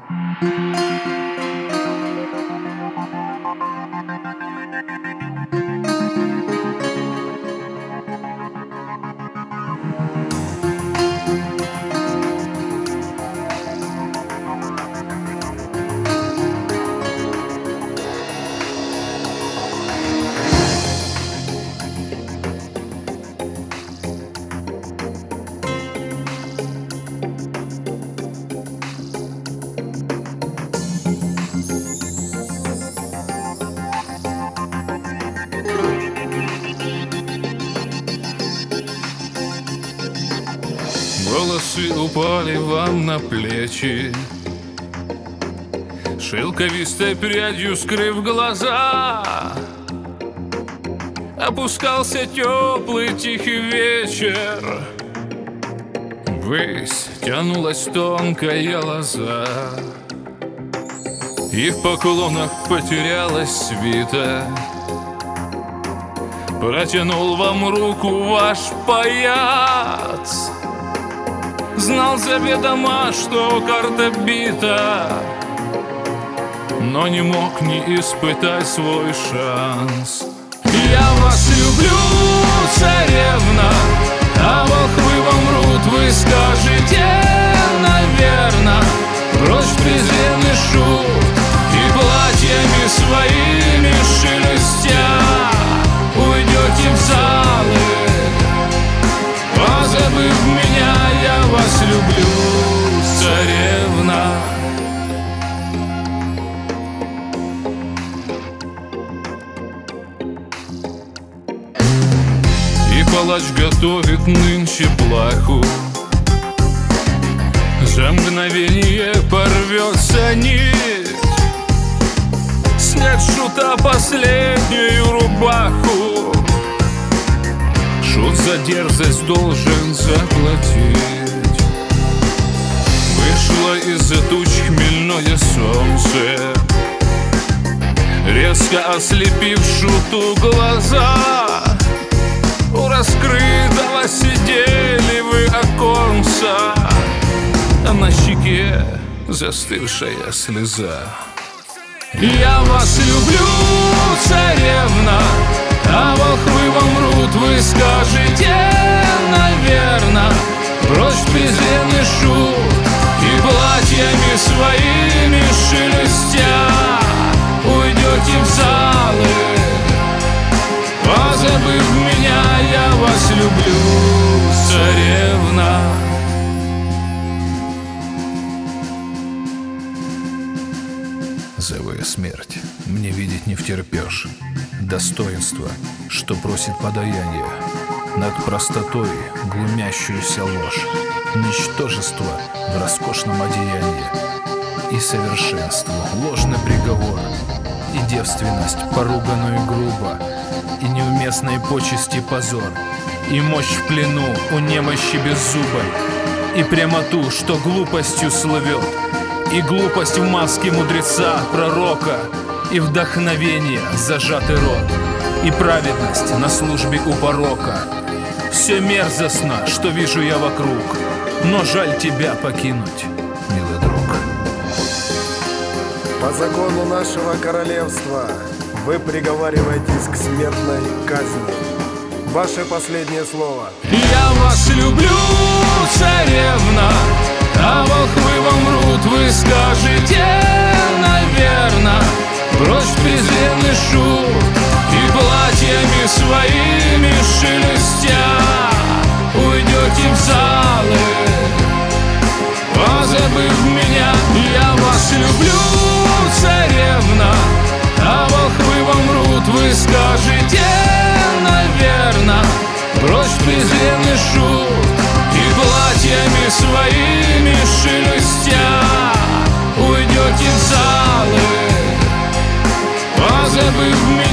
Волосы упали вам на плечи, шелковистой прядью скрыв глаза. Опускался теплый тихий вечер, ввысь тянулась тонкая лоза, и в поклонах потерялась свита. Протянул вам руку ваш паяц, знал заведомо, что карта бита, но не мог не испытать свой шанс. Я вас люблю, царевна, а волхвы вам врут, вы скажете, наверно. Прочь презренный шут и платьями своими шелестя уйдете в залы, позабыв меня. Я вас люблю, царевна. И палач готовит нынче плаху, за мгновение порвется нить, снять шута последнюю рубаху. Шут за дерзость должен заплатить. Вышло из-за туч хмельное солнце, резко ослепив шуту глаза. У раскрытого сидели вы оконца, а на щеке застывшая слеза. Я вас люблю, царевна, а волхвы вам врут, вы скажете, наверно. Прочь презренный шут и платьями своими шелестя уйдете в залы, позабыв меня. Я вас люблю, царевна. Зовая смерть, мне видеть не втерпешь. Достоинство, что просит подаяние, над простотой глумящуюся ложь, ничтожество в роскошном одеянии и совершенство, ложный приговор и девственность, поруганную грубо, и неуместной почести позор, и мощь в плену у немощи беззубой, и прямоту, что глупостью слывет, и глупость в маске мудреца, пророка, и вдохновение зажатый рот, и праведность на службе у порока. Все мерзостно, что вижу я вокруг, но жаль тебя покинуть, милый друг. По закону нашего королевства вы приговариваетесь к смертной казни. Ваше последнее слово. Я вас люблю, царевна, а волхвы вам врут, вы скажете, наверно. Прочь презренный шут и платьями своими шелестя уйдете в залы, позабыв меня. Я вас люблю, царевна, а волхвы вам врут, вы скажете, наверно. Прочь презренный шут и платьями своими шелестя уйдете в залы, позабыв меня.